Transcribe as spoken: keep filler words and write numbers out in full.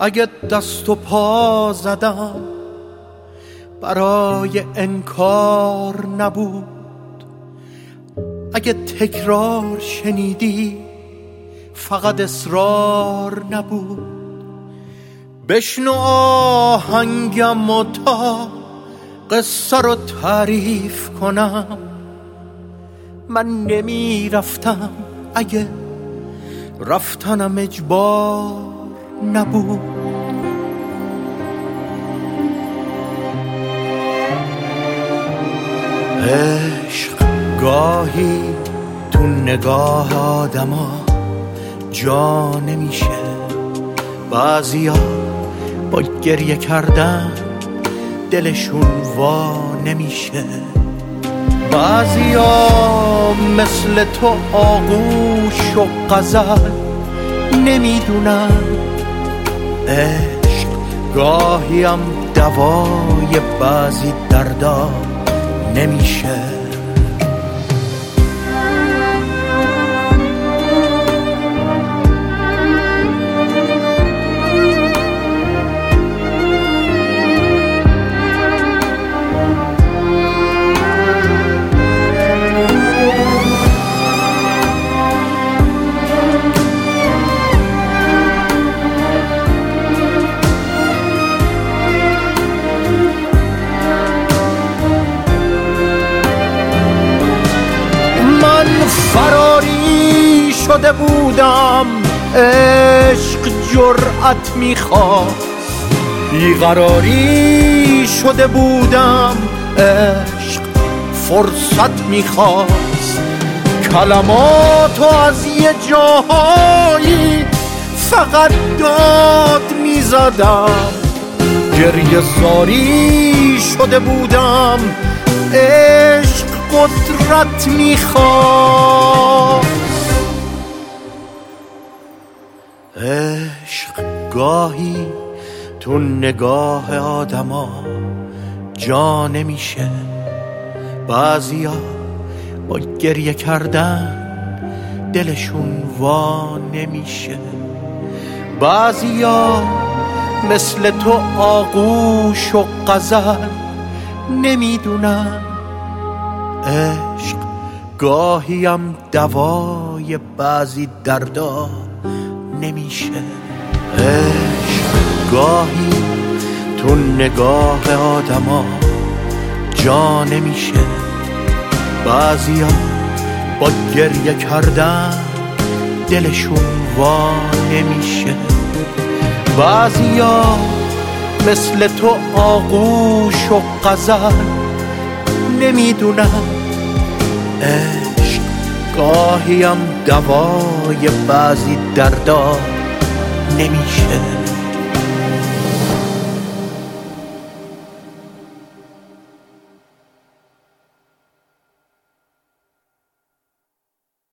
اگه دست و پا زدم برای انکار نبود، اگه تکرار شنیدی فقط اصرار نبود. بشنو آهنگم و تا قصه رو تعریف کنم، من نمی رفتم اگه رفتنم اجبار نبود. عشق گاهی تو نگاه آدما جا نمیشه، بعضیا با گریه کردن دلشون وا نمیشه، بعضیا مثل تو آغوش و غزل نمیدونن. عشق گاهی هم دوای بعضی دردا نمیشه. فراری شده بودم، عشق جرأت میخواست، بیقراری شده بودم، عشق فرصت میخواست. کلماتو از یه جاهایی فقط داد میزدم، گریه زاری شده بودم، عشق قدرت میخواست. عشق گاهی تو نگاه آدما جا نمیشه، بعضیا با گریه کردن دلشون وا نمیشه، بعضیا مثل تو آغوش و غزل نمیدونن. عشق گاهی هم دوای بعضی دردا نمیشه. عشق گاهی تو نگاه آدما جا نمیشه، بعضیا با گریه کردن دلشون وا نمیشه، بعضیا مثل تو آغوش و غزل نمیدونم. عشق گاهی هم دوای بعضی دردا نمیشه.